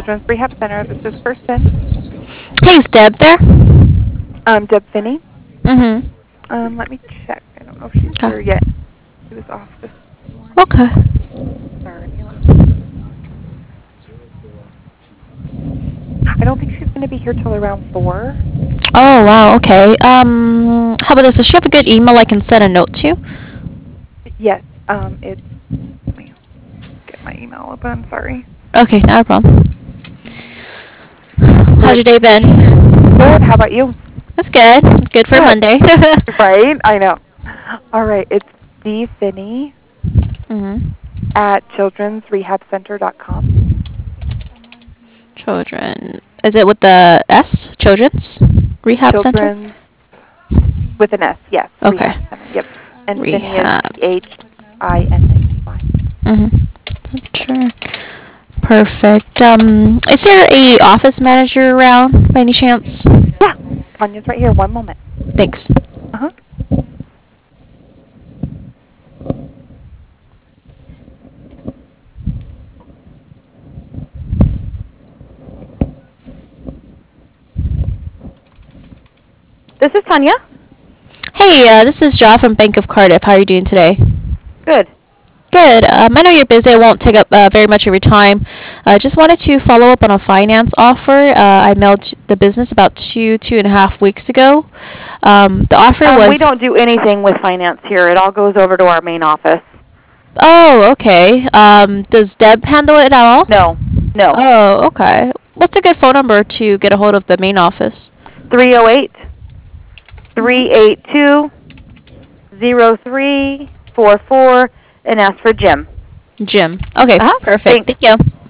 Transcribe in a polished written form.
Children's Rehab Center. This is Kirsten. Hey, is Deb there? Deb Finney. Mm-hmm. Let me check. I don't know if she's Okay. here yet. She was off this Okay. morning. Sorry. Let me. I don't think she's going to be here till around 4. Oh, wow, okay. How about this? Does she have a good email I can send a note to? Yes. It's. Let me get my email open. Sorry. Okay, not a problem. So How's your it's day been? good. How about you? That's good. Good for Good. Monday. Right? I know. All right. It's dfinney Mm-hmm. at childrensrehabcenter.com. Children. Is it with the S? Children's Rehab Center? Children's with an S. Yes. Okay. Rehab Center. Yep. And Finney is Rehab. Phinney. Mm-hmm. Sure. Perfect. Is there a office manager around by any chance? Yeah. Tanya's right here. One moment. Thanks. Uh-huh. This is Tanya. Hey, this is Ja from Bank of Cardiff. How are you doing today? Good. Good. I know you're busy. I won't take up very much of your time. Just wanted to follow up on a finance offer. I mailed the business about 2.5 weeks ago. The offer We was. don't do anything with finance here. It all goes over to our main office. Oh, okay. Does Deb handle it at all? No. No. Oh, okay. What's a good phone number to get a hold of the main office? 308 Mm-hmm. 382 0344 and ask for Jim. Jim. Okay, Uh-huh. perfect. Thanks. Thank you.